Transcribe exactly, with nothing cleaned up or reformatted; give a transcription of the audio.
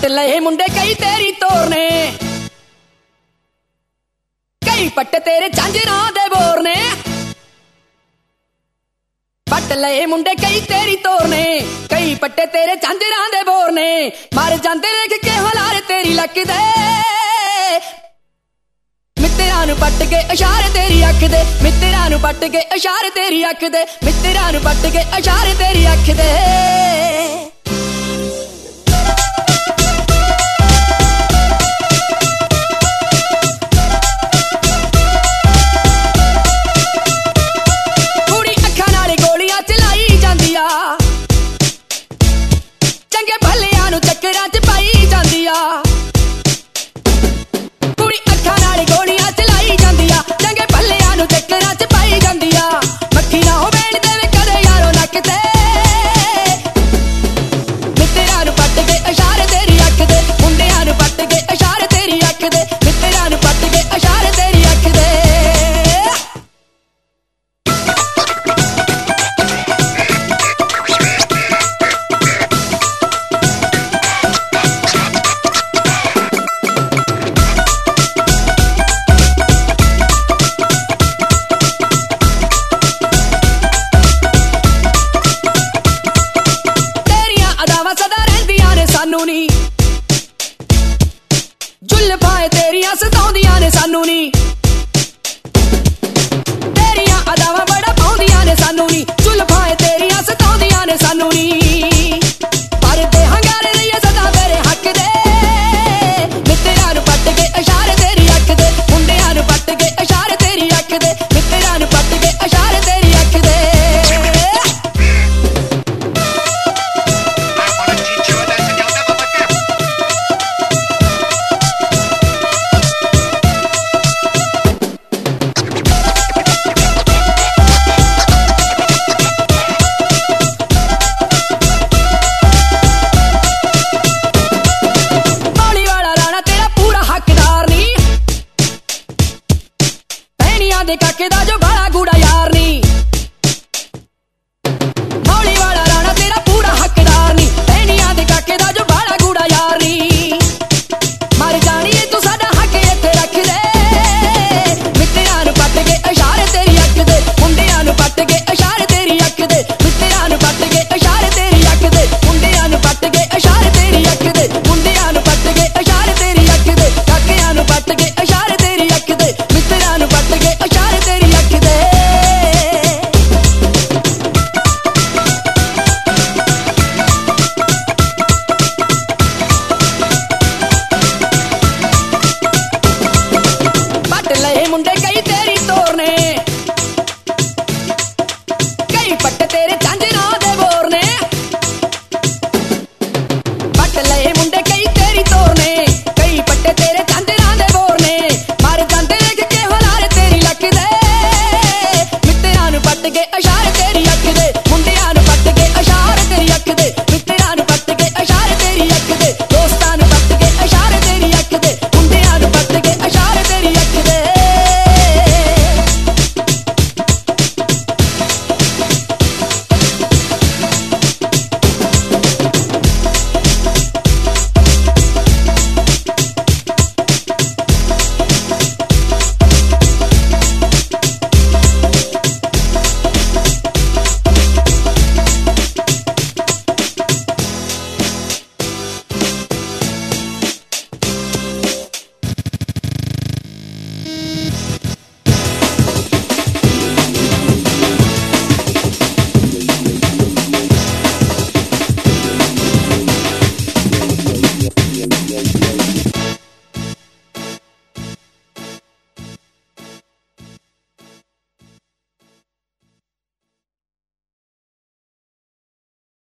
लए मुंडे कई तेरी तोरने, कई पट्टे तेरे झांझरां दे बोरने। पट लए मुंडे कई तेरी तोरने, कई पट्टे तेरे झांझरां दे बोरने। मर जांदे देख के हलारे तेरी लक दे, मित्तरां नूं पट के इशारे तेरी अख दे, मित्तरां नूं पट के इशारे तेरी अख दे, मित्तरां नूं पट के इशारे तेरी अख दे। चंगे भलियां नूं चक्करां च पाई जांदी आ, कुड़ी अखां नाल गोलियां चलाई जांदी आ। चंगे भलियां नूं चक्करां च पाई जांदी आ, मक्खी ना हो बैण देवे कदे यारो नक ते। मित्तरां नूं पट के इशारे तेरी अख दे, मुंडियां नूं पट के इशारे तेरी अख दे, मित्तरां नूं पट के इशारे तेरी अख दे। जुल्फां तेरियां सताउंदियां ने सानू नी, तेरियां अदावां बड़ा पाउंदियां ने सानू नी। जुल्फां तेरियां सताउंदियां ने सानू नी, पर दे हंगारे रहिए सदा मेरे हक दे। मित्तरां नूं पट के इशारे तेरी अख दे, मुंडियां नूं पट के इशारे तेरी अख दे, मित्तरां नूं पट के इशारे तेरी अख दे। दे काके दा जो बाला गूड़ा यार नी, मौली वाला राणा तेरा पूरा हकदार नी। पैनियां दे काके दा जो बाला गूड़ा यार नी, मर जानी तू साडा हक इत्थे रख दे। मित्तरां नूं पट के इशारे तेरी अख दे, मुंडियां नूं पट के इशारे तेरी अख दे, मित्तरां नूं पट के इशारे तेरी अख दे, मुंडियां नूं पट के इशारे तेरी अख दे, मुंडियां नूं पट के इशारे तेरी अख दे, काकियां नूं पट के इशारे तेरी अख दे, मित्तरां नूं पट के इशारे तेरी अख दे। पट लए मुंडे कई